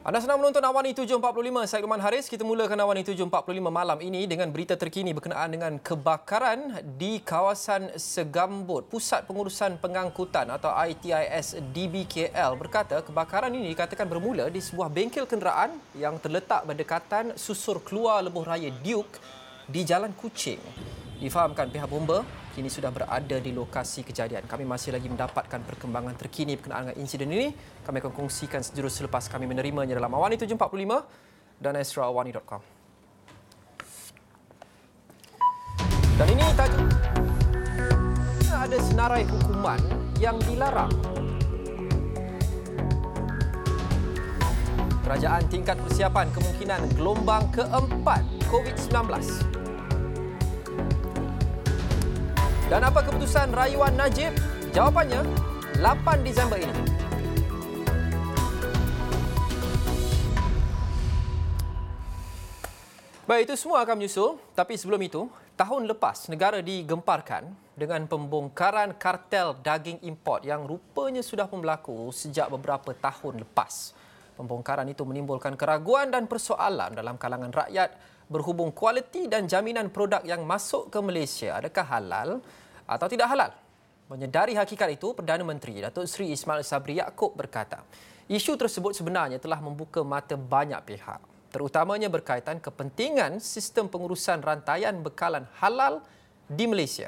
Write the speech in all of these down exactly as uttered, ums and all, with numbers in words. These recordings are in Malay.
Anda sedang menonton Awani tujuh empat puluh lima, saya Luman Haris. Kita mulakan Awani tujuh empat puluh lima malam ini dengan berita terkini berkenaan dengan kebakaran di kawasan Segambut. Pusat Pengurusan Pengangkutan atau I T I S D B K L berkata kebakaran ini dikatakan bermula di sebuah bengkel kenderaan yang terletak berdekatan susur keluar lebuh raya Duke di Jalan Kuching. Difahamkan pihak bomba kini sudah berada di lokasi kejadian. Kami masih lagi mendapatkan perkembangan terkini berkenaan dengan insiden ini. Kami akan kongsikan sejurus selepas kami menerimanya dalam Awani tujuh empat puluh lima dan astro awani dot com. Dan ini tajuk, ada senarai hukuman yang dilarang. Kerajaan tingkat persiapan kemungkinan gelombang keempat COVID sembilan belas. Dan apa keputusan rayuan Najib? Jawapannya lapan Disember ini. Baik, itu semua akan menyusul. Tapi sebelum itu, tahun lepas negara digemparkan dengan pembongkaran kartel daging import yang rupanya sudah pun berlaku sejak beberapa tahun lepas. Pembongkaran itu menimbulkan keraguan dan persoalan dalam kalangan rakyat berhubung kualiti dan jaminan produk yang masuk ke Malaysia adakah halal atau tidak halal. Menyedari hakikat itu, Perdana Menteri Datuk Seri Ismail Sabri Yaakob berkata, isu tersebut sebenarnya telah membuka mata banyak pihak, terutamanya berkaitan kepentingan sistem pengurusan rantaian bekalan halal di Malaysia.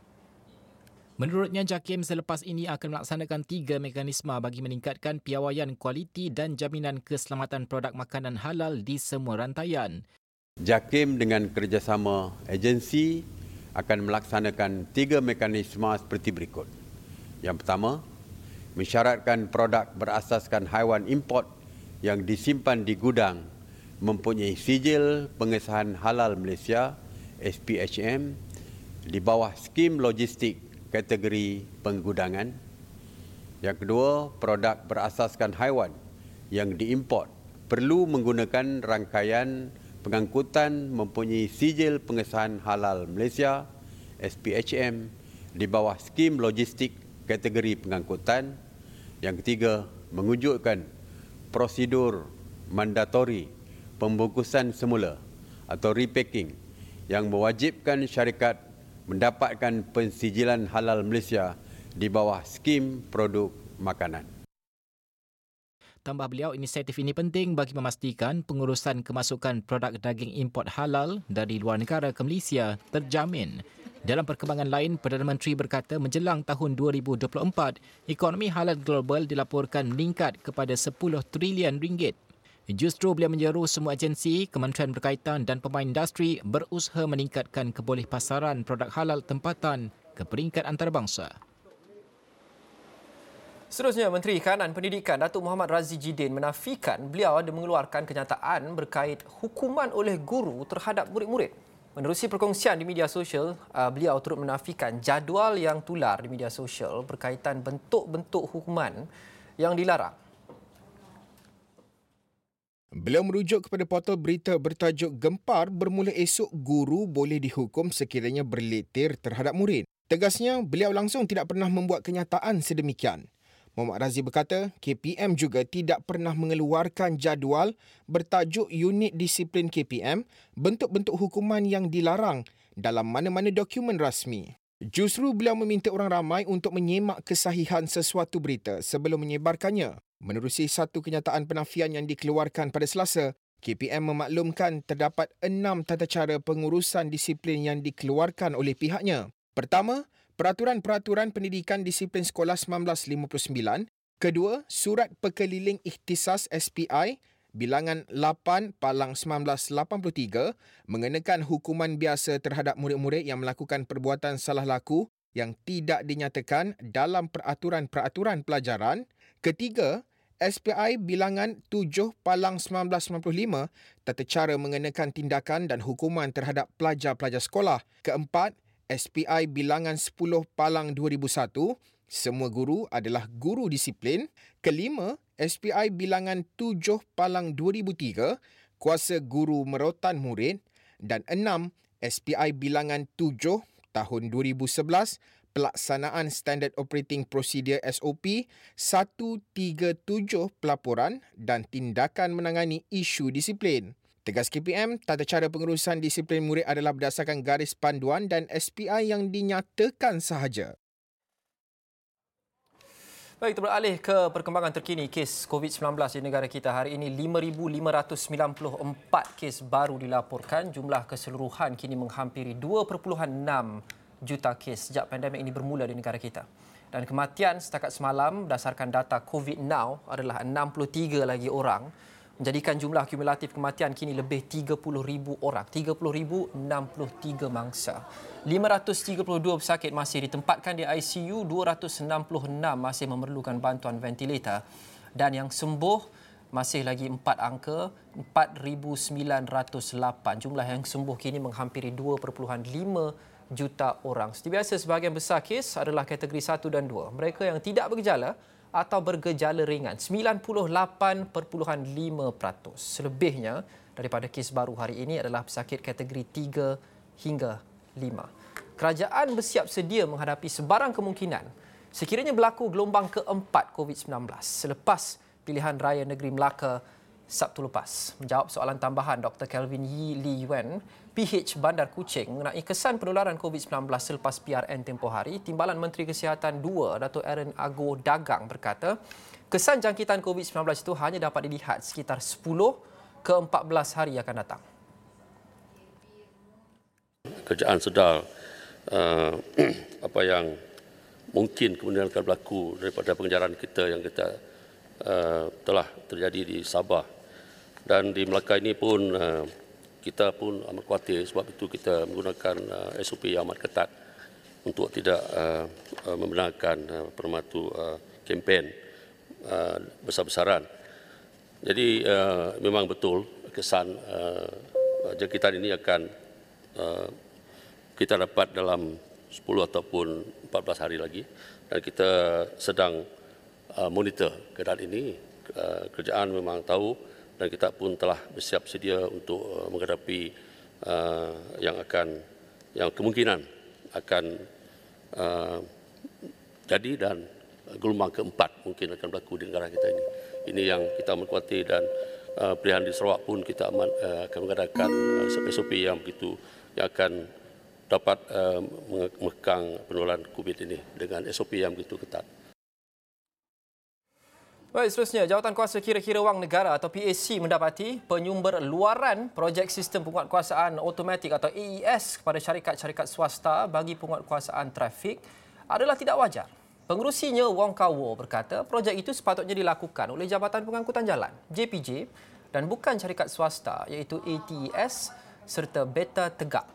Menurutnya, JAKIM selepas ini akan melaksanakan tiga mekanisme bagi meningkatkan piawaian kualiti dan jaminan keselamatan produk makanan halal di semua rantaian. JAKIM dengan kerjasama agensi akan melaksanakan tiga mekanisme seperti berikut. Yang pertama, mensyaratkan produk berasaskan haiwan import yang disimpan di gudang mempunyai sijil pengesahan halal Malaysia S P H M di bawah skim logistik kategori penggudangan. Yang kedua, produk berasaskan haiwan yang diimport perlu menggunakan rangkaian pengangkutan mempunyai sijil pengesahan halal Malaysia S P H M di bawah skim logistik kategori pengangkutan. Yang ketiga, mewujudkan prosedur mandatori pembungkusan semula atau repacking yang mewajibkan syarikat mendapatkan pensijilan halal Malaysia di bawah skim produk makanan. Tambah beliau, inisiatif ini penting bagi memastikan pengurusan kemasukan produk daging import halal dari luar negara ke Malaysia terjamin. Dalam perkembangan lain, Perdana Menteri berkata menjelang tahun dua ribu dua puluh empat, ekonomi halal global dilaporkan meningkat kepada sepuluh trilion ringgit. Justru beliau menyeru semua agensi, kementerian berkaitan dan pemain industri berusaha meningkatkan kebolehpasaran produk halal tempatan ke peringkat antarabangsa. Seterusnya, Menteri Kanan Pendidikan Datuk Muhammad Razzie Jidin menafikan beliau ada mengeluarkan kenyataan berkait hukuman oleh guru terhadap murid-murid. Menerusi perkongsian di media sosial, beliau turut menafikan jadual yang tular di media sosial berkaitan bentuk-bentuk hukuman yang dilarang. Beliau merujuk kepada portal berita bertajuk Gempar bermula esok guru boleh dihukum sekiranya berleter terhadap murid. Tegasnya, beliau langsung tidak pernah membuat kenyataan sedemikian. Muhammad Razzie berkata, K P M juga tidak pernah mengeluarkan jadual bertajuk Unit Disiplin K P M, bentuk-bentuk hukuman yang dilarang dalam mana-mana dokumen rasmi. Justru beliau meminta orang ramai untuk menyemak kesahihan sesuatu berita sebelum menyebarkannya. Menerusi satu kenyataan penafian yang dikeluarkan pada Selasa, K P M memaklumkan terdapat enam tata cara pengurusan disiplin yang dikeluarkan oleh pihaknya. Pertama, Peraturan-Peraturan Pendidikan Disiplin Sekolah seribu sembilan ratus lima puluh sembilan. Kedua, Surat Pekeliling Ikhtisas S P I bilangan lapan palang seribu sembilan ratus lapan puluh tiga mengenakan hukuman biasa terhadap murid-murid yang melakukan perbuatan salah laku yang tidak dinyatakan dalam peraturan-peraturan pelajaran. Ketiga, S P I bilangan tujuh palang seribu sembilan ratus sembilan puluh lima tata cara mengenakan tindakan dan hukuman terhadap pelajar-pelajar sekolah. Keempat, S P I bilangan sepuluh palang dua ribu satu, semua guru adalah guru disiplin. Kelima, S P I bilangan tujuh palang dua ribu tiga, kuasa guru merotan murid. Dan enam, S P I bilangan tujuh tahun dua ribu sebelas, pelaksanaan Standard Operating Procedure S O P, seratus tiga puluh tujuh pelaporan dan tindakan menangani isu disiplin. Tegas K P M, tata cara pengurusan disiplin murid adalah berdasarkan garis panduan dan S P I yang dinyatakan sahaja. Baik, kita beralih ke perkembangan terkini kes COVID sembilan belas di negara kita. Hari ini lima ribu lima ratus sembilan puluh empat kes baru dilaporkan. Jumlah keseluruhan kini menghampiri dua perpuluhan enam juta kes sejak pandemik ini bermula di negara kita. Dan kematian setakat semalam berdasarkan data COVID Now adalah enam puluh tiga lagi orang, menjadikan jumlah kumulatif kematian kini lebih tiga puluh ribu orang, tiga puluh ribu enam puluh tiga mangsa. lima ratus tiga puluh dua pesakit masih ditempatkan di I C U, dua ratus enam puluh enam masih memerlukan bantuan ventilator dan yang sembuh masih lagi empat angka, empat ribu sembilan ratus lapan. Jumlah yang sembuh kini menghampiri dua perpuluhan lima juta orang. Seperti biasa, sebahagian besar kes adalah kategori satu dan dua. Mereka yang tidak bergejala atau bergejala ringan, sembilan puluh lapan perpuluhan lima peratus. Selebihnya daripada kes baru hari ini adalah pesakit kategori tiga hingga lima. Kerajaan bersiap sedia menghadapi sebarang kemungkinan sekiranya berlaku gelombang keempat COVID sembilan belas selepas pilihan raya negeri Melaka Sabtu lepas. Menjawab soalan tambahan, Doktor Kelvin Yi Li Yuen, P H Bandar Kuching mengenai kesan penularan COVID sembilan belas selepas P R N tempoh hari, Timbalan Menteri Kesihatan dua, Dato' Aaron Ago Dagang berkata, kesan jangkitan COVID sembilan belas itu hanya dapat dilihat sekitar sepuluh ke empat belas hari akan datang. Kerajaan sedar uh, apa yang mungkin kemudian akan berlaku daripada pengejaran kita yang kita uh, telah terjadi di Sabah dan di Melaka ini pun uh, kita pun amat khawatir, sebab itu kita menggunakan uh, S O P yang amat ketat untuk tidak uh, uh, membenarkan uh, permatu uh, kempen uh, besar-besaran. Jadi uh, memang betul kesan uh, jangkitan ini akan uh, kita dapat dalam sepuluh ataupun empat belas hari lagi dan kita sedang uh, monitor keadaan ini. Uh, kerajaan memang tahu dan kita pun telah bersiap sedia untuk uh, menghadapi uh, yang akan yang kemungkinan akan uh, jadi dan gelombang keempat mungkin akan berlaku di negara kita ini. Ini yang kita amat khawatir dan uh, pilihan di Sarawak pun kita amat uh, akan mengadakan uh, S O P yang begitu yang akan dapat uh, mengekang penularan COVID ini dengan S O P yang begitu ketat. Baik, seterusnya, Jawatan Kuasa Kira-Kira Wang Negara atau P A C mendapati penyumber luaran projek sistem penguatkuasaan automatik atau A E S kepada syarikat-syarikat swasta bagi penguatkuasaan trafik adalah tidak wajar. Pengerusinya Wong Kau berkata projek itu sepatutnya dilakukan oleh Jabatan Pengangkutan Jalan J P J dan bukan syarikat swasta iaitu A T E S serta Beta Tegak.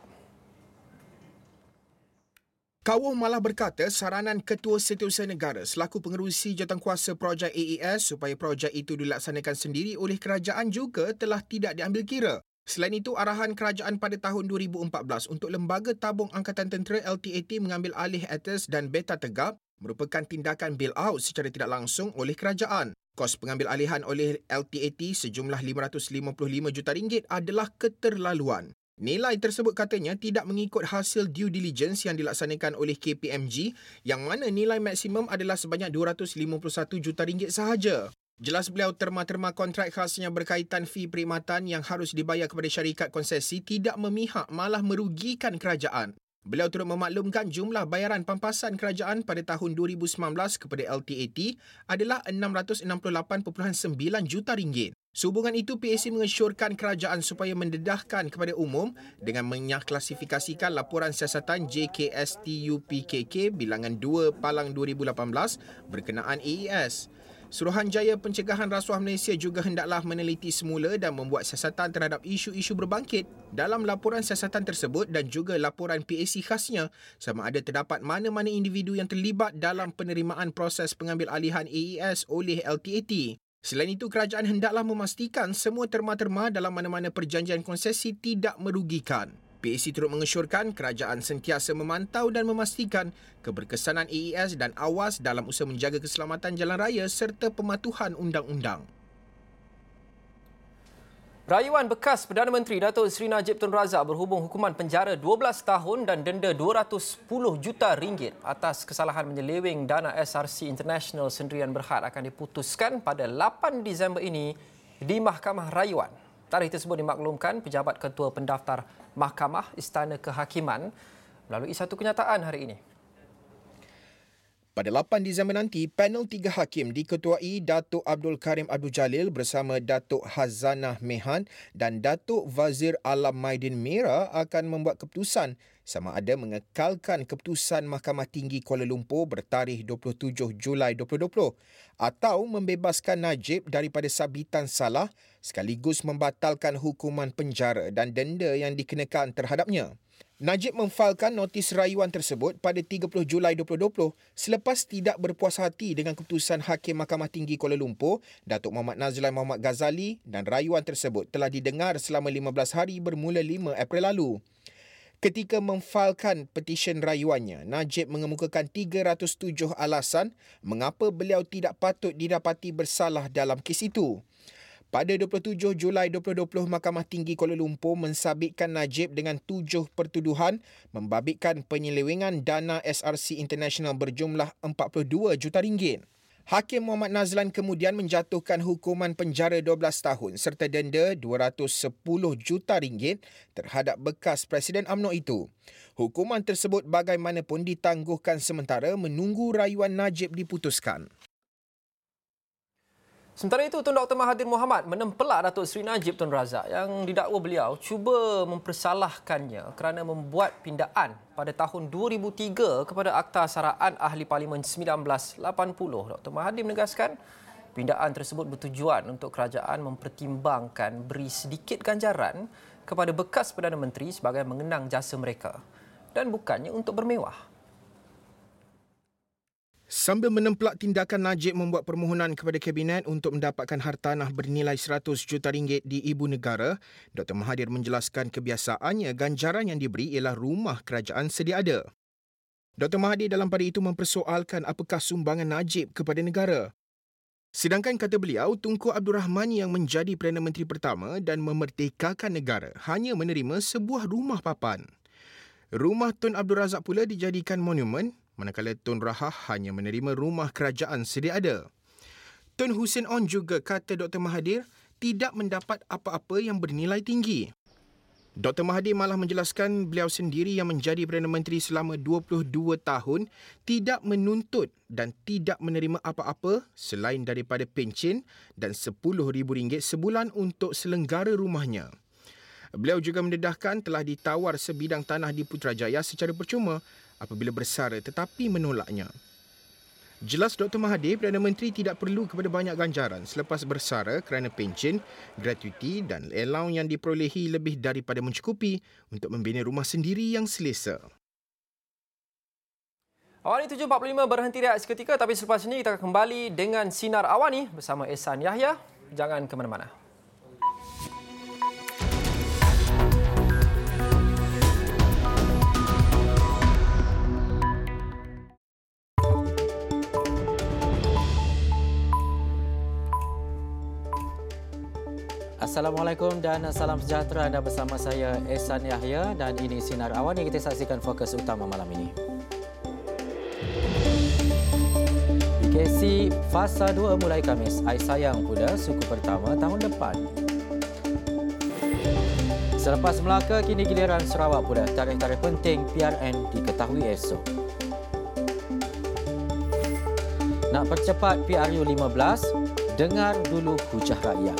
Kawuh malah berkata saranan Ketua Setiausaha Negara selaku pengerusi jawatankuasa projek A E S supaya projek itu dilaksanakan sendiri oleh kerajaan juga telah tidak diambil kira. Selain itu, arahan kerajaan pada tahun dua ribu empat belas untuk Lembaga Tabung Angkatan Tentera L T A T mengambil alih A T E S dan Beta Tegap merupakan tindakan bail-out secara tidak langsung oleh kerajaan. Kos pengambil alihan oleh L T A T sejumlah lima ratus lima puluh lima juta ringgit adalah keterlaluan. Nilai tersebut katanya tidak mengikut hasil due diligence yang dilaksanakan oleh K P M G yang mana nilai maksimum adalah sebanyak dua ratus lima puluh satu juta ringgit sahaja. Jelas beliau terma-terma kontrak khasnya berkaitan fee perkhidmatan yang harus dibayar kepada syarikat konsesi tidak memihak malah merugikan kerajaan. Beliau turut memaklumkan jumlah bayaran pampasan kerajaan pada tahun dua ribu sembilan belas kepada L T A T adalah enam ratus enam puluh lapan perpuluhan sembilan juta ringgit. Sehubungan itu, P A C mengesyorkan kerajaan supaya mendedahkan kepada umum dengan menyaklasifikasikan laporan siasatan J K S T U P K K bilangan dua Palang dua ribu lapan belas berkenaan A E S. Suruhanjaya Pencegahan Rasuah Malaysia juga hendaklah meneliti semula dan membuat siasatan terhadap isu-isu berbangkit dalam laporan siasatan tersebut dan juga laporan P A C khasnya sama ada terdapat mana-mana individu yang terlibat dalam penerimaan proses pengambil alihan A E S oleh L T A T. Selain itu, kerajaan hendaklah memastikan semua terma-terma dalam mana-mana perjanjian konsesi tidak merugikan. P A C turut mengesyorkan kerajaan sentiasa memantau dan memastikan keberkesanan A E S dan awas dalam usaha menjaga keselamatan jalan raya serta pematuhan undang-undang. Rayuan bekas Perdana Menteri Datuk Seri Najib Tun Razak berhubung hukuman penjara dua belas tahun dan denda dua ratus sepuluh juta ringgit atas kesalahan menyeleweng dana S R C International Sendirian Berhad akan diputuskan pada lapan Disember ini di Mahkamah Rayuan. Tarikh tersebut dimaklumkan Pejabat Ketua Pendaftar Mahkamah Istana Kehakiman melalui satu kenyataan hari ini. Pada lapan Disember nanti, panel tiga hakim diketuai Datuk Abdul Karim Abdul Jalil bersama Datuk Hazanah Mehan dan Datuk Wazir Alam Maidin Mera akan membuat keputusan sama ada mengekalkan keputusan Mahkamah Tinggi Kuala Lumpur bertarikh dua puluh tujuh Julai dua ribu dua puluh atau membebaskan Najib daripada sabitan salah sekaligus membatalkan hukuman penjara dan denda yang dikenakan terhadapnya. Najib memfailkan notis rayuan tersebut pada tiga puluh Julai dua ribu dua puluh selepas tidak berpuas hati dengan keputusan Hakim Mahkamah Tinggi Kuala Lumpur, Datuk Muhammad Nazlan Muhammad Ghazali, dan rayuan tersebut telah didengar selama lima belas hari bermula lima April lalu. Ketika memfailkan petisyen rayuannya, Najib mengemukakan tiga ratus tujuh alasan mengapa beliau tidak patut didapati bersalah dalam kes itu. Pada dua puluh tujuh Julai dua ribu dua puluh, Mahkamah Tinggi Kuala Lumpur mensabitkan Najib dengan tujuh pertuduhan membabitkan penyelewengan dana S R C International berjumlah empat puluh dua juta ringgit. Hakim Muhammad Nazlan kemudian menjatuhkan hukuman penjara dua belas tahun serta denda dua ratus sepuluh juta ringgit terhadap bekas Presiden U M N O itu. Hukuman tersebut bagaimanapun ditangguhkan sementara menunggu rayuan Najib diputuskan. Sementara itu, Tun Doktor Mahathir Mohamad menempelak Datuk Seri Najib Tun Razak yang didakwa beliau cuba mempersalahkannya kerana membuat pindaan pada tahun dua ribu tiga kepada Akta Saraan Ahli Parlimen seribu sembilan ratus lapan puluh. Doktor Mahathir menegaskan pindaan tersebut bertujuan untuk kerajaan mempertimbangkan beri sedikit ganjaran kepada bekas Perdana Menteri sebagai mengenang jasa mereka dan bukannya untuk bermewah. Sambil menempelak tindakan Najib membuat permohonan kepada Kabinet untuk mendapatkan hartanah bernilai seratus juta ringgit di ibu negara, Doktor Mahathir menjelaskan kebiasaannya ganjaran yang diberi ialah rumah kerajaan sedia ada. Doktor Mahathir dalam pada itu mempersoalkan apakah sumbangan Najib kepada negara. Sedangkan kata beliau, Tunku Abdul Rahman yang menjadi Perdana Menteri pertama dan memerdekakan negara hanya menerima sebuah rumah papan. Rumah Tun Abdul Razak pula dijadikan monumen, manakala Tun Rahah hanya menerima rumah kerajaan sedia ada. Tun Hussein On juga kata Doktor Mahathir tidak mendapat apa-apa yang bernilai tinggi. Doktor Mahathir malah menjelaskan beliau sendiri yang menjadi Perdana Menteri selama dua puluh dua tahun tidak menuntut dan tidak menerima apa-apa selain daripada pencen dan sepuluh ribu ringgit sebulan untuk selenggara rumahnya. Beliau juga mendedahkan telah ditawar sebidang tanah di Putrajaya secara percuma apabila bersara tetapi menolaknya. Jelas Doktor Mahathir, Perdana Menteri tidak perlu kepada banyak ganjaran selepas bersara kerana pencen, gratuiti dan allowance yang diperolehi lebih daripada mencukupi untuk membina rumah sendiri yang selesa. Awani tujuh empat puluh lima berhenti rehat seketika, tapi selepas ini kita akan kembali dengan Sinar Awani bersama Ehsan Yahya. Jangan ke mana-mana. Assalamualaikum dan salam sejahtera. Anda bersama saya Ehsan Yahya dan ini Sinar Awani. Kita saksikan fokus utama malam ini. B K C Fasa dua mulai Khamis. Air sayang pula suku pertama tahun depan. Selepas Melaka, kini giliran Sarawak pula. Tarikh-tarikh penting P R N diketahui esok. Nak percepat P R U lima belas? Dengar dulu hujah rakyat.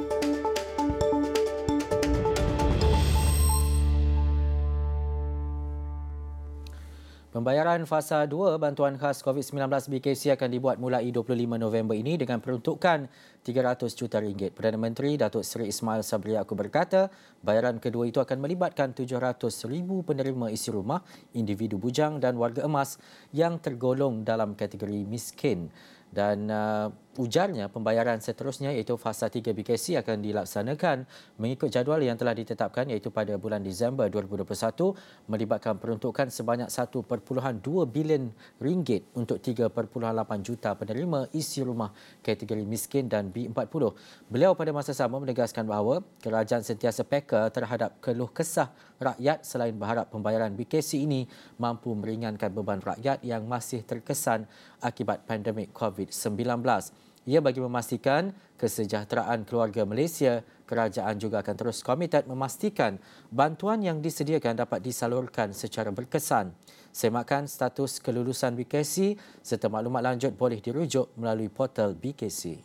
Pembayaran fasa dua bantuan khas COVID sembilan belas B K C akan dibuat mulai dua puluh lima November ini dengan peruntukan tiga ratus juta ringgit. Perdana Menteri Datuk Seri Ismail Sabri Yaakob berkata, bayaran kedua itu akan melibatkan tujuh ratus ribu penerima isi rumah, individu bujang dan warga emas yang tergolong dalam kategori miskin. Dan uh, Ujarnya, pembayaran seterusnya iaitu fasa tiga B K C akan dilaksanakan mengikut jadual yang telah ditetapkan iaitu pada bulan Disember dua ribu dua puluh satu melibatkan peruntukan sebanyak satu perpuluhan dua bilion ringgit untuk tiga perpuluhan lapan juta penerima isi rumah kategori miskin dan B empat puluh. Beliau pada masa sama menegaskan bahawa kerajaan sentiasa peka terhadap keluh kesah rakyat selain berharap pembayaran B K C ini mampu meringankan beban rakyat yang masih terkesan akibat pandemik COVID sembilan belas. Ia bagi memastikan kesejahteraan keluarga Malaysia, kerajaan juga akan terus komited memastikan bantuan yang disediakan dapat disalurkan secara berkesan. Semakkan status kelulusan B K C serta maklumat lanjut boleh dirujuk melalui portal B K C.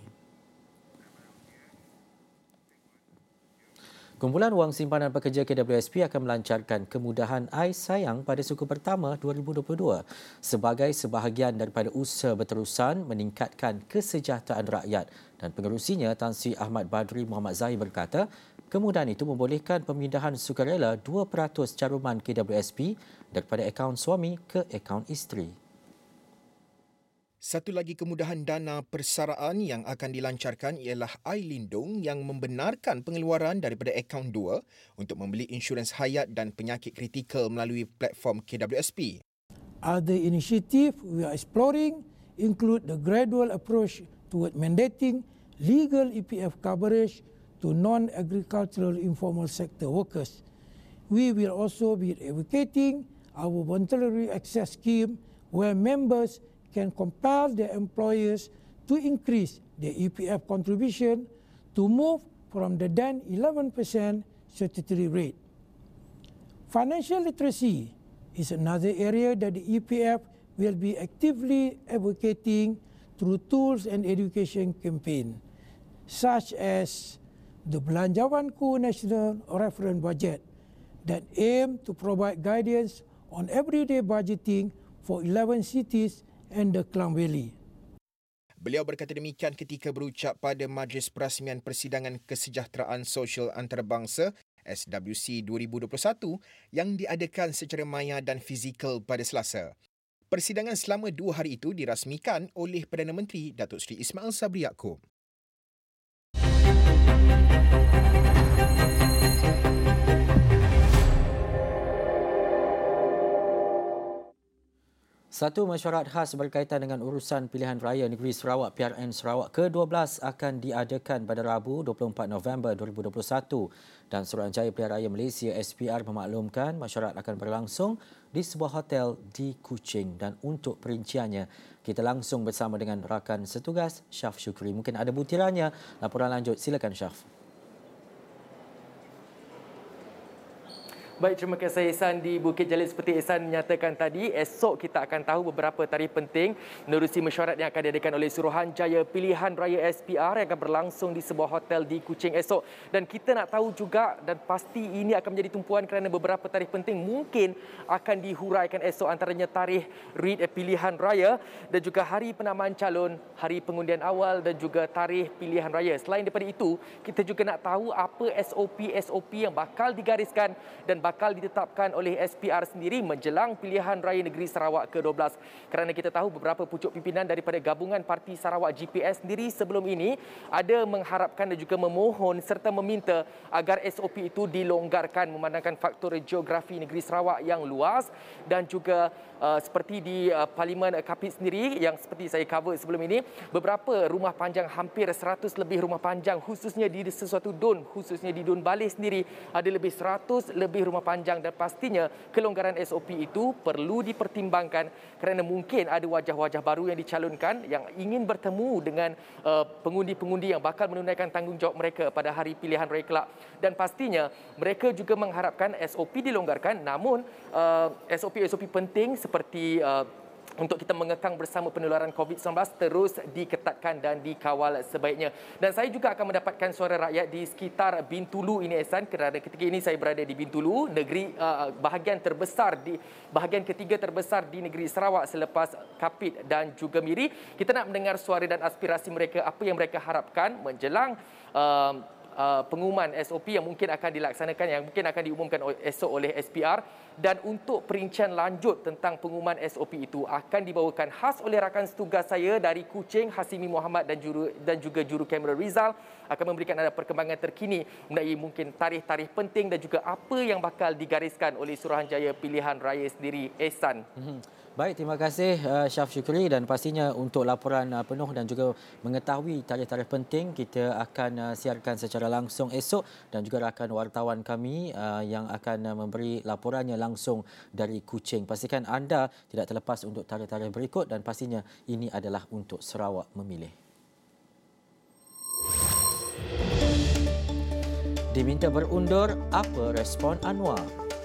Kumpulan Wang Simpanan Pekerja K W S P akan melancarkan kemudahan Ais Sayang pada suku pertama dua ribu dua puluh dua sebagai sebahagian daripada usaha berterusan meningkatkan kesejahteraan rakyat. Dan pengerusinya Tan Sri Ahmad Badri Muhammad Zahir berkata, kemudahan itu membolehkan pemindahan sukarela dua peratus caruman K W S P daripada akaun suami ke akaun isteri. Satu lagi kemudahan dana persaraan yang akan dilancarkan ialah iLindung yang membenarkan pengeluaran daripada akaun dua untuk membeli insurans hayat dan penyakit kritikal melalui platform K W S P. Other initiatives we are exploring include the gradual approach toward mandating legal E P F coverage to non-agricultural informal sector workers. We will also be advocating our voluntary access scheme where members can compel their employers to increase their E P F contribution to move from the then eleven percent statutory rate. Financial literacy is another area that the E P F will be actively advocating through tools and education campaign, such as the Belanjawanku National Reference Budget that aim to provide guidance on everyday budgeting for eleven cities and the Klang Valley. Beliau berkata demikian ketika berucap pada Majlis Perasmian Persidangan Kesejahteraan Sosial Antarabangsa S W C dua ribu dua puluh satu yang diadakan secara maya dan fizikal pada Selasa. Persidangan selama dua hari itu dirasmikan oleh Perdana Menteri Datuk Seri Ismail Sabri Yaakob. Satu mesyuarat khas berkaitan dengan urusan pilihan raya negeri Sarawak P R N Sarawak ke dua belas akan diadakan pada Rabu dua puluh empat November dua ribu dua puluh satu dan Suruhanjaya Pilihan Raya Malaysia S P R memaklumkan mesyuarat akan berlangsung di sebuah hotel di Kuching. Dan untuk perinciannya kita langsung bersama dengan rakan setugas Syaf Syukri. Mungkin ada butirannya. Laporan lanjut, silakan Syaf. Baik, terima kasih Ihsan di Bukit Jalil. Seperti Ihsan menyatakan tadi, esok kita akan tahu beberapa tarikh penting menerusi mesyuarat yang akan diadakan oleh Suruhanjaya Pilihan Raya S P R yang akan berlangsung di sebuah hotel di Kuching esok. Dan kita nak tahu juga dan pasti ini akan menjadi tumpuan kerana beberapa tarikh penting mungkin akan dihuraikan esok, antaranya tarikh rid pilihan raya dan juga hari penamaan calon, hari pengundian awal dan juga tarikh pilihan raya. Selain daripada itu, kita juga nak tahu apa S O P S O P yang bakal digariskan dan bakal bakal ditetapkan oleh S P R sendiri menjelang pilihan raya negeri Sarawak ke dua belas. Kerana kita tahu beberapa pucuk pimpinan daripada gabungan Parti Sarawak G P S sendiri sebelum ini ada mengharapkan dan juga memohon serta meminta agar S O P itu dilonggarkan memandangkan faktor geografi negeri Sarawak yang luas dan juga uh, seperti di uh, Parlimen Kapit sendiri yang seperti saya cover sebelum ini, beberapa rumah panjang, hampir seratus lebih rumah panjang khususnya di sesuatu Dun, khususnya di Dun Baleh sendiri ada lebih seratus lebih rumah panjang dan pastinya kelonggaran S O P itu perlu dipertimbangkan kerana mungkin ada wajah-wajah baru yang dicalonkan yang ingin bertemu dengan uh, pengundi-pengundi yang bakal menunaikan tanggungjawab mereka pada hari pilihan raya kelak. Dan pastinya mereka juga mengharapkan S O P dilonggarkan, namun uh, S O P-S O P penting seperti uh, untuk kita mengekang bersama penularan COVID sembilan belas terus diketatkan dan dikawal sebaiknya. Dan saya juga akan mendapatkan suara rakyat di sekitar Bintulu ini, Ehsan, kerana ketika ini saya berada di Bintulu, negeri uh, bahagian terbesar di bahagian ketiga terbesar di negeri Sarawak selepas Kapit dan juga Miri. Kita nak mendengar suara dan aspirasi mereka, apa yang mereka harapkan menjelang uh, uh, pengumuman S O P yang mungkin akan dilaksanakan, yang mungkin akan diumumkan esok oleh S P R. Dan untuk perincian lanjut tentang pengumuman S O P itu akan dibawakan khas oleh rakan setugas saya dari Kuching, Hasimi Muhammad dan juru dan juga juru kamera Rizal, akan memberikan anda perkembangan terkini mengenai mungkin tarikh-tarikh penting dan juga apa yang bakal digariskan oleh Suruhanjaya Pilihan Raya sendiri, Ehsan. Hmm. Baik, terima kasih uh, Syaf Syukri, dan pastinya untuk laporan uh, penuh dan juga mengetahui tarikh-tarikh penting kita akan uh, siarkan secara langsung esok, dan juga rakan wartawan kami uh, yang akan uh, memberi laporannya langsung dari Kuching. Pastikan anda tidak terlepas untuk tarikh-tarikh berikut, dan pastinya ini adalah untuk Sarawak memilih. Diminta berundur, apa respon Anwar?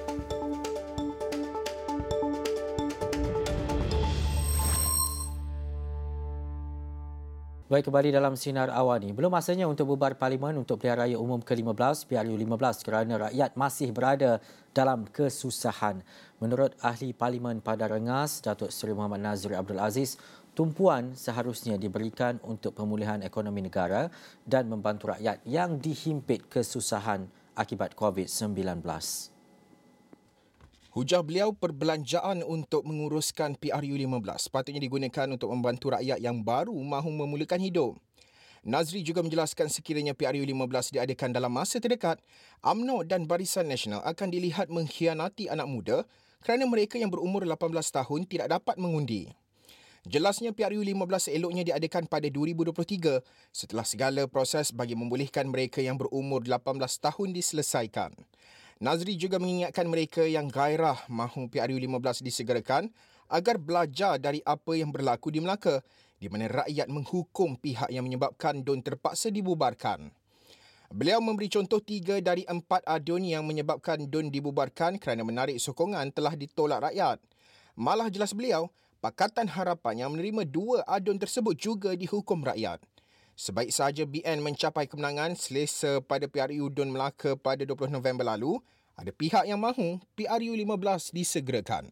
Baik, kembali dalam Sinar Awani. Belum masanya untuk bubar Parlimen untuk Pilihan Raya Umum ke lima belas, P R U lima belas, kerana rakyat masih berada dalam kesusahan. Menurut Ahli Parlimen Padang Rengas, Datuk Seri Muhammad Nazir Abdul Aziz, tumpuan seharusnya diberikan untuk pemulihan ekonomi negara dan membantu rakyat yang dihimpit kesusahan akibat covid sembilan belas. Hujah beliau, perbelanjaan untuk menguruskan P R U lima belas patutnya digunakan untuk membantu rakyat yang baru mahu memulakan hidup. Nazri juga menjelaskan sekiranya P R U lima belas diadakan dalam masa terdekat, U M N O dan Barisan Nasional akan dilihat mengkhianati anak muda kerana mereka yang berumur lapan belas tahun tidak dapat mengundi. Jelasnya P R U lima belas eloknya diadakan pada dua ribu dua puluh tiga setelah segala proses bagi membolehkan mereka yang berumur lapan belas tahun diselesaikan. Nazri juga mengingatkan mereka yang gairah mahu P R U lima belas disegerakan agar belajar dari apa yang berlaku di Melaka, di mana rakyat menghukum pihak yang menyebabkan D U N terpaksa dibubarkan. Beliau memberi contoh tiga dari empat A D U N yang menyebabkan D U N dibubarkan kerana menarik sokongan telah ditolak rakyat. Malah jelas beliau, Pakatan Harapan yang menerima dua A D U N tersebut juga dihukum rakyat. Sebaik sahaja B N mencapai kemenangan selesa pada P R U D U N Melaka pada dua puluh November lalu, ada pihak yang mahu P R U lima belas disegerakan.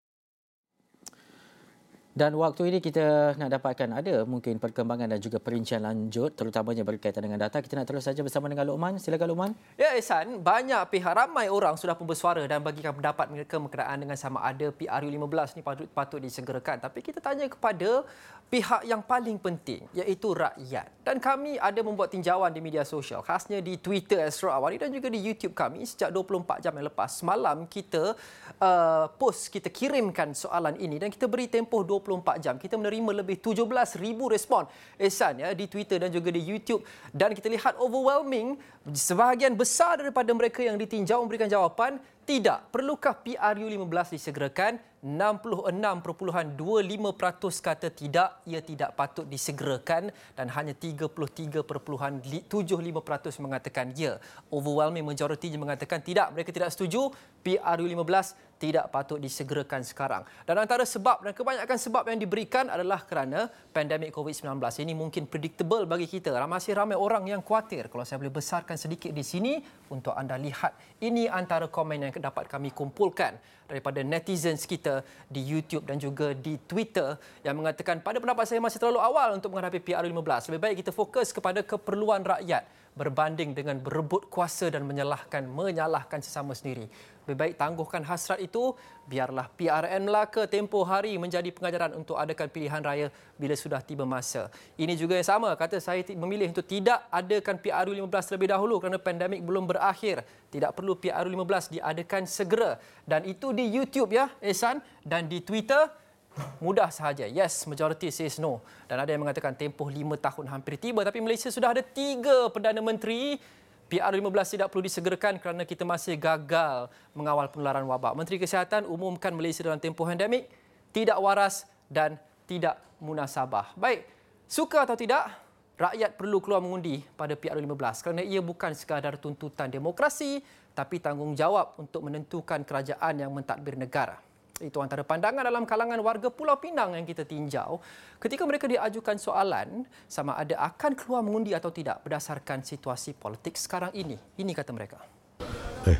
Dan waktu ini kita nak dapatkan ada mungkin perkembangan dan juga perincian lanjut, terutamanya berkaitan dengan data. Kita nak terus saja bersama dengan Luqman. Silakan Luqman. Ya, Ehsan, banyak pihak, ramai orang sudah pun bersuara dan bagikan pendapat mereka berkenaan dengan sama ada P R U lima belas ni patut, patut disegerakan. Tapi kita tanya kepada pihak yang paling penting, iaitu rakyat. Dan kami ada membuat tinjauan di media sosial, khasnya di Twitter Astro Awani dan juga di YouTube kami sejak dua puluh empat jam yang lepas. Semalam kita uh, post, kita kirimkan soalan ini dan kita beri tempoh dua puluh empat jam. Kita menerima lebih tujuh belas ribu respon, Ehsan, ya, di Twitter dan juga di YouTube. Dan kita lihat overwhelming, sebahagian besar daripada mereka yang ditinjau memberikan jawapan tidak. Perlukah P R U lima belas disegerakan? enam puluh enam perpuluhan dua lima peratus kata tidak, ia tidak patut disegerakan, dan hanya tiga puluh tiga perpuluhan tujuh lima peratus mengatakan ya. Overwhelming majority mengatakan tidak, mereka tidak setuju. P R U lima belas tidak patut disegerakan sekarang. Dan antara sebab dan kebanyakan sebab yang diberikan adalah kerana pandemik covid sembilan belas. Ini mungkin predictable bagi kita. Masih ramai orang yang khawatir. Kalau saya boleh besarkan sedikit di sini untuk anda lihat. Ini antara komen yang dapat kami kumpulkan daripada netizens kita di YouTube dan juga di Twitter yang mengatakan, pada pendapat saya masih terlalu awal untuk menghadapi P R U lima belas. Lebih baik kita fokus kepada keperluan rakyat berbanding dengan berebut kuasa dan menyalahkan menyalahkan sesama sendiri. Lebih baik tangguhkan hasrat itu, biarlah P R N Melaka tempoh hari menjadi pengajaran untuk adakan pilihan raya bila sudah tiba masa. Ini juga yang sama, kata saya memilih untuk tidak adakan P R U lima belas terlebih dahulu kerana pandemik belum berakhir. Tidak perlu P R U lima belas diadakan segera. Dan itu di YouTube, ya, Ehsan, dan di Twitter mudah sahaja. Yes, majority says no. Dan ada yang mengatakan tempoh lima tahun hampir tiba, tapi Malaysia sudah ada tiga Perdana Menteri. P R U lima belas tidak perlu disegerakan kerana kita masih gagal mengawal penularan wabak. Menteri Kesihatan umumkan Malaysia dalam tempoh pandemik tidak waras dan tidak munasabah. Baik, suka atau tidak, rakyat perlu keluar mengundi pada P R U lima belas kerana ia bukan sekadar tuntutan demokrasi tapi tanggungjawab untuk menentukan kerajaan yang mentadbir negara. Itu antara pandangan dalam kalangan warga Pulau Pinang yang kita tinjau ketika mereka diajukan soalan sama ada akan keluar mengundi atau tidak berdasarkan situasi politik sekarang ini. Ini kata mereka. Eh,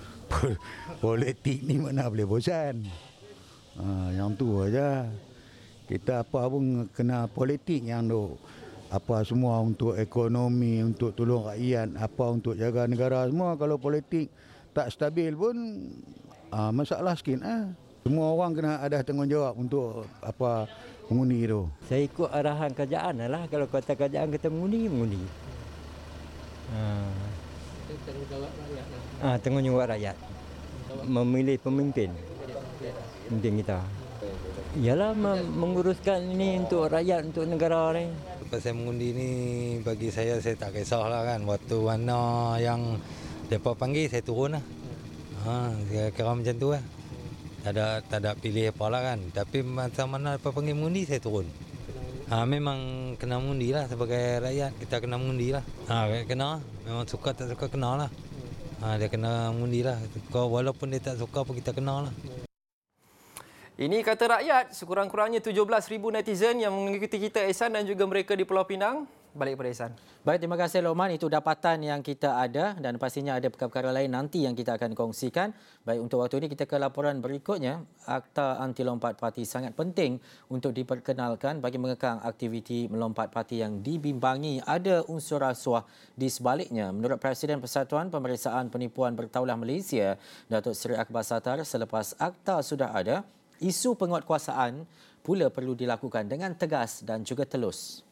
politik ni mana boleh bosan. Ha, yang tu aja. Kita apa pun kena politik yang tu apa semua untuk ekonomi, untuk tolong rakyat, apa untuk jaga negara semua. Kalau politik tak stabil pun uh, masalah sikit. Eh. Semua orang kena ada tanggungjawab untuk apa mengundi tu. Saya ikut arahan kerajaan lah. Kalau kata kerajaan kita mengundi, mengundi. Ha. Tanggungjawab rakyat lah. Ah, tanggungjawab rakyat. Memilih pemimpin. Pemimpin kita. Ialah menguruskan ini untuk rakyat, untuk negara ni. Pasal mengundi ni bagi saya, saya tak kisahlah kan. Waktu mana yang mereka panggil, saya turun lah. Ha, kira macam tu lah. Tak ada, tak ada pilih apalah kan. Tapi macam mana mereka panggil mengundi, saya turun. Ha, memang kena mengundi lah sebagai rakyat. Kita kena mengundi lah. Ha, kena. Memang suka tak suka kena lah. Ha, dia kena mengundi lah. Walaupun dia tak suka pun kita kena lah. Ini kata rakyat, sekurang-kurangnya tujuh belas ribu netizen yang mengikuti kita, Ehsan, dan juga mereka di Pulau Pinang. Balik kepada Ehsan. Baik, terima kasih Lokman. Itu dapatan yang kita ada dan pastinya ada perkara-perkara lain nanti yang kita akan kongsikan. Baik, untuk waktu ini kita ke laporan berikutnya. Akta Anti Lompat Parti sangat penting untuk diperkenalkan bagi mengekang aktiviti melompat parti yang dibimbangi ada unsur rasuah di sebaliknya. Menurut Presiden Persatuan Pemeriksaan Penipuan Bertaulah Malaysia, Datuk Seri Akbar Sattar, selepas akta sudah ada, isu penguatkuasaan pula perlu dilakukan dengan tegas dan juga telus.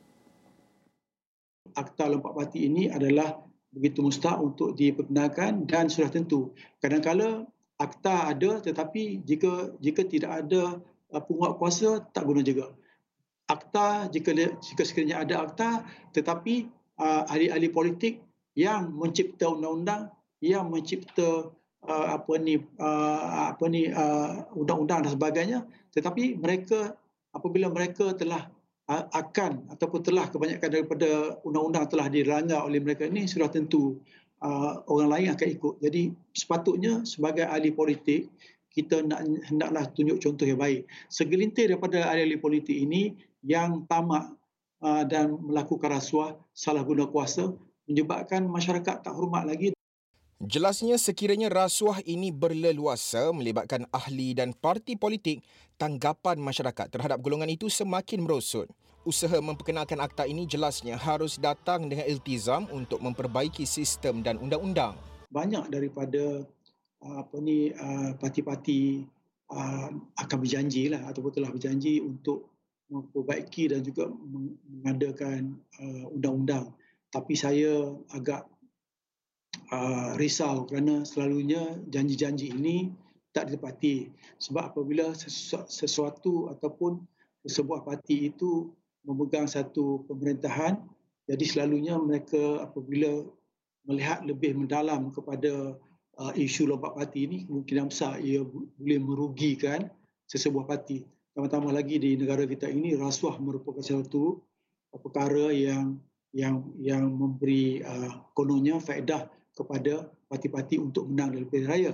Akta lompat parti ini adalah begitu mustahak untuk diperkenalkan dan sudah tentu. Kadang-kadang akta ada tetapi jika jika tidak ada penguatkuasa tak guna juga. Akta jika jika sekiranya ada akta tetapi uh, ahli-ahli politik yang mencipta undang-undang, yang mencipta Uh, apa ni uh, apa ni uh, undang-undang dan sebagainya, tetapi mereka apabila mereka telah uh, akan ataupun telah kebanyakan daripada undang-undang telah dilanggar oleh mereka ini, sudah tentu uh, orang lain akan ikut. Jadi sepatutnya sebagai ahli politik kita nak hendaklah tunjuk contoh yang baik. Segelintir daripada ahli-ahli politik ini yang tamak uh, dan melakukan rasuah, salah guna kuasa, menyebabkan masyarakat tak hormat lagi. Jelasnya sekiranya rasuah ini berleluasa melibatkan ahli dan parti politik, tanggapan masyarakat terhadap golongan itu semakin merosot. Usaha memperkenalkan akta ini jelasnya harus datang dengan iltizam untuk memperbaiki sistem dan undang-undang. Banyak daripada apa ni parti-parti akan berjanjilah ataupun telah berjanji untuk memperbaiki dan juga mengadakan undang-undang. Tapi saya agak Uh, risau kerana selalunya janji-janji ini tak ditepati. Sebab apabila sesu- sesuatu ataupun sebuah parti itu memegang satu pemerintahan, jadi selalunya mereka apabila melihat lebih mendalam kepada uh, isu lompat parti ini, kemungkinan besar ia boleh merugikan sesebuah parti. Tambah-tambah lagi di negara kita ini, rasuah merupakan satu perkara yang yang yang memberi uh, kononnya faedah kepada parti-parti untuk menang dalam pilihan raya.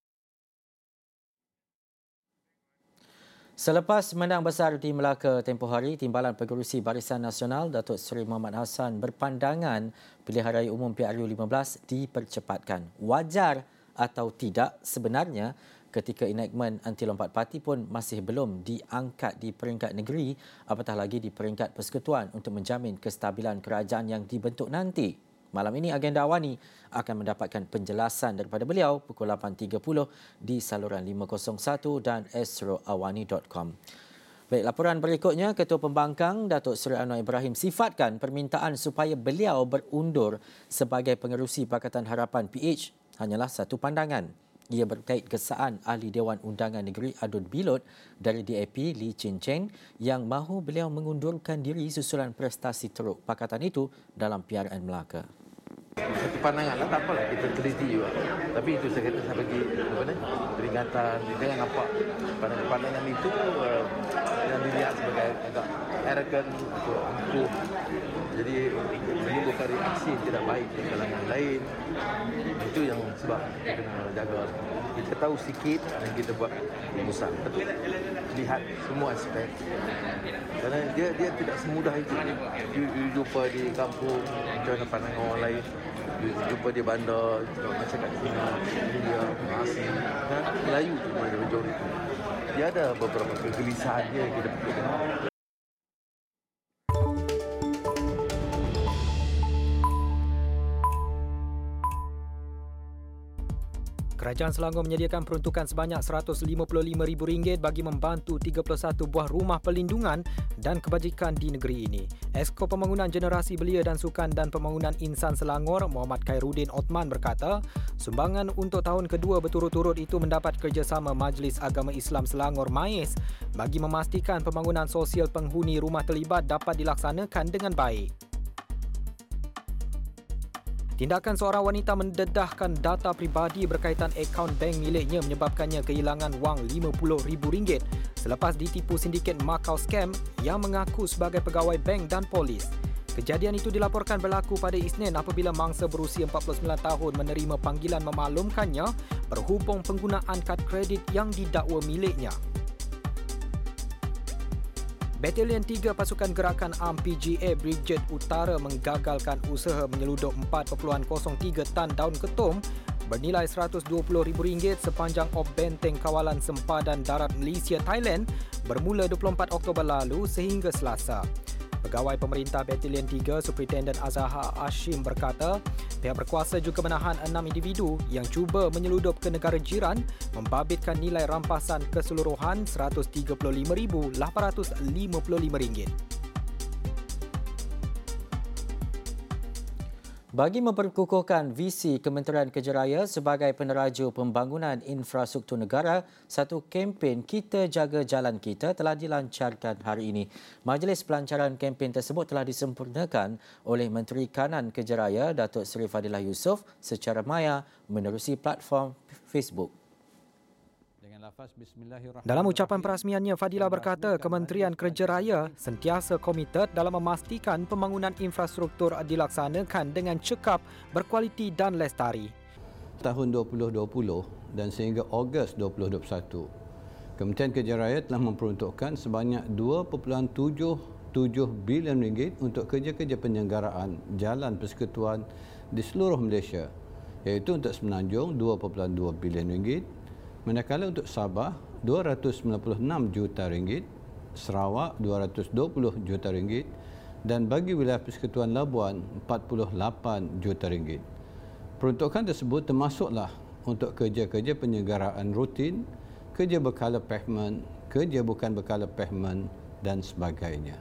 Selepas menang besar di Melaka tempoh hari, Timbalan Pengerusi Barisan Nasional Datuk Seri Muhammad Hassan berpandangan pilihan raya umum P R U lima belas dipercepatkan. Wajar atau tidak sebenarnya ketika enactment anti lompat parti pun masih belum diangkat di peringkat negeri, apatah lagi di peringkat persekutuan untuk menjamin kestabilan kerajaan yang dibentuk nanti. Malam ini agenda awani akan mendapatkan penjelasan daripada beliau pukul lapan tiga puluh di saluran lima kosong satu dan astro awani dot com. Baik, laporan berikutnya, Ketua Pembangkang Datuk Seri Anwar Ibrahim sifatkan permintaan supaya beliau berundur sebagai pengerusi Pakatan Harapan P H hanyalah satu pandangan. Ia berkait kesaan Ahli Dewan Undangan Negeri Adun Bilot dari D A P Lee Chin Cheng yang mahu beliau mengundurkan diri susulan prestasi teruk pakatan itu dalam P R N Melaka. Satu pandangan lah, tak apalah kita teliti juga. Tapi itu saya kata saya bagi apa ni, peringatan. Kita yang nampak pandangan-pandangan itu uh, yang dilihat sebagai agak arrogant atau angkuh. Jadi menimbulkan reaksi yang tidak baik di kalangan lain. Itu yang sebab kita kena jaga. Kita tahu sikit dan kita buat rumusan. Betul. Lihat semua aspek. Kerana dia dia tidak semudah itu. You, you jumpa di kampung, macam mana pandangan orang lain. You jumpa di bandar, macam kat sini, India, Asing, dan Melayu tu ada majoriti. Dia ada beberapa kegelisahan dia kita perlu kenal. Kerajaan Selangor menyediakan peruntukan sebanyak seratus lima puluh lima ribu ringgit bagi membantu tiga puluh satu buah rumah perlindungan dan kebajikan di negeri ini. Esko Pembangunan Generasi Belia dan Sukan dan Pembangunan Insan Selangor, Muhammad Khairuddin Othman berkata, sumbangan untuk tahun kedua berturut-turut itu mendapat kerjasama Majlis Agama Islam Selangor M A I S bagi memastikan pembangunan sosial penghuni rumah terlibat dapat dilaksanakan dengan baik. Tindakan seorang wanita mendedahkan data pribadi berkaitan akaun bank miliknya menyebabkannya kehilangan wang lima puluh ribu ringgit selepas ditipu sindiket Macau Scam yang mengaku sebagai pegawai bank dan polis. Kejadian itu dilaporkan berlaku pada Isnin apabila mangsa berusia empat puluh sembilan tahun menerima panggilan memaklumkannya berhubung penggunaan kad kredit yang didakwa miliknya. Batalion tiga Pasukan Gerakan A M P G A Brigade Utara menggagalkan usaha menyeludup empat perpuluhan kosong tiga tan daun ketum bernilai seratus dua puluh ribu ringgit sepanjang op benteng kawalan sempadan darat Malaysia Thailand bermula dua puluh empat Oktober lalu sehingga Selasa. Pegawai Pemerintah Batalion tiga Superintendent Azhar Hashim berkata, pihak berkuasa juga menahan enam individu yang cuba menyeludup ke negara jiran membabitkan nilai rampasan keseluruhan seratus tiga puluh lima ribu lapan ratus lima puluh lima ringgit. Bagi memperkukuhkan visi Kementerian Kerja Raya sebagai peneraju pembangunan infrastruktur negara, satu kempen Kita Jaga Jalan Kita telah dilancarkan hari ini. Majlis pelancaran kempen tersebut telah disempurnakan oleh Menteri Kanan Kerja Raya Datuk Seri Fadilah Yusof secara maya menerusi platform Facebook. Dalam ucapan perasmiannya, Fadilah berkata Kementerian Kerja Raya sentiasa komited dalam memastikan pembangunan infrastruktur dilaksanakan dengan cekap, berkualiti dan lestari. Tahun dua ribu dua puluh dan sehingga Ogos dua ribu dua puluh satu, Kementerian Kerja Raya telah memperuntukkan sebanyak dua perpuluhan tujuh tujuh bilion ringgit untuk kerja-kerja penyelenggaraan jalan persekutuan di seluruh Malaysia, iaitu untuk Semenanjung dua perpuluhan dua bilion ringgit, manakala untuk Sabah dua ratus sembilan puluh enam juta ringgit, Sarawak dua ratus dua puluh juta ringgit dan bagi wilayah Persekutuan Labuan empat puluh lapan juta ringgit. Peruntukan tersebut termasuklah untuk kerja-kerja penyelenggaraan rutin, kerja berkala pavement, kerja bukan berkala pavement dan sebagainya.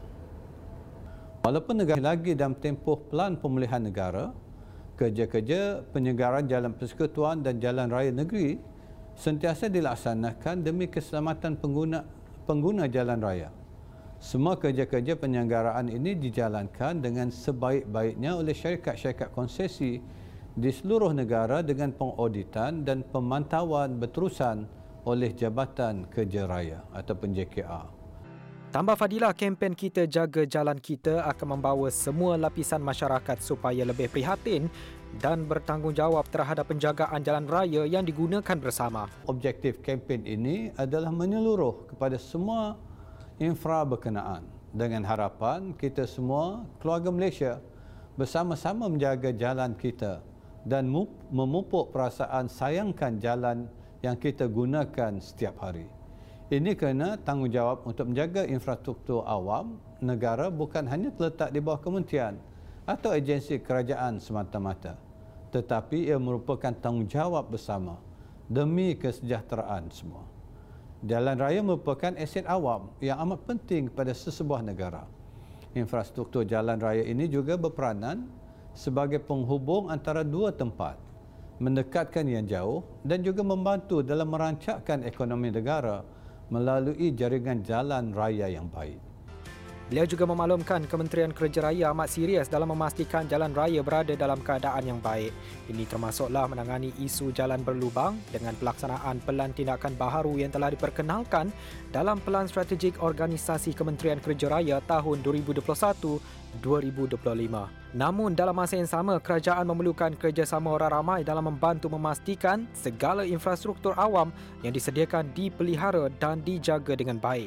Walaupun negara lagi dalam tempoh pelan pemulihan negara, kerja-kerja penyelenggaraan jalan persekutuan dan jalan raya negeri sentiasa dilaksanakan demi keselamatan pengguna pengguna jalan raya. Semua kerja-kerja penyelenggaraan ini dijalankan dengan sebaik-baiknya oleh syarikat-syarikat konsesi di seluruh negara dengan pengauditan dan pemantauan berterusan oleh Jabatan Kerja Raya ataupun J K R. Tambah Fadilah, kempen Kita Jaga Jalan Kita akan membawa semua lapisan masyarakat supaya lebih prihatin dan bertanggungjawab terhadap penjagaan jalan raya yang digunakan bersama. Objektif kempen ini adalah menyeluruh kepada semua infra berkenaan dengan harapan kita semua, keluarga Malaysia, bersama-sama menjaga jalan kita dan memupuk perasaan sayangkan jalan yang kita gunakan setiap hari. Ini kerana tanggungjawab untuk menjaga infrastruktur awam negara bukan hanya terletak di bawah kementerian atau agensi kerajaan semata-mata, tetapi ia merupakan tanggungjawab bersama demi kesejahteraan semua. Jalan raya merupakan aset awam yang amat penting kepada sesebuah negara. Infrastruktur jalan raya ini juga berperanan sebagai penghubung antara dua tempat, mendekatkan yang jauh dan juga membantu dalam merancangkan ekonomi negara melalui jaringan jalan raya yang baik. Beliau juga memaklumkan Kementerian Kerja Raya amat serius dalam memastikan jalan raya berada dalam keadaan yang baik. Ini termasuklah menangani isu jalan berlubang dengan pelaksanaan pelan tindakan baharu yang telah diperkenalkan dalam Pelan Strategik Organisasi Kementerian Kerja Raya tahun dua ribu dua puluh satu hingga dua ribu dua puluh lima. Namun dalam masa yang sama, kerajaan memerlukan kerjasama orang ramai dalam membantu memastikan segala infrastruktur awam yang disediakan dipelihara dan dijaga dengan baik.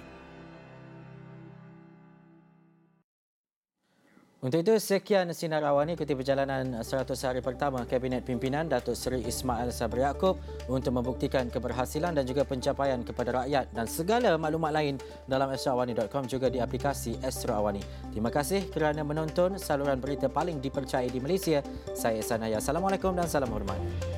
Untuk itu, sekian Sinar Awani ikuti perjalanan seratus hari pertama Kabinet Pimpinan Datuk Seri Ismail Sabri Yaakob untuk membuktikan keberhasilan dan juga pencapaian kepada rakyat, dan segala maklumat lain dalam astro awani dot com juga di aplikasi Astro Awani. Terima kasih kerana menonton saluran berita paling dipercayai di Malaysia. Saya Ihsan Haya. Assalamualaikum dan salam hormat.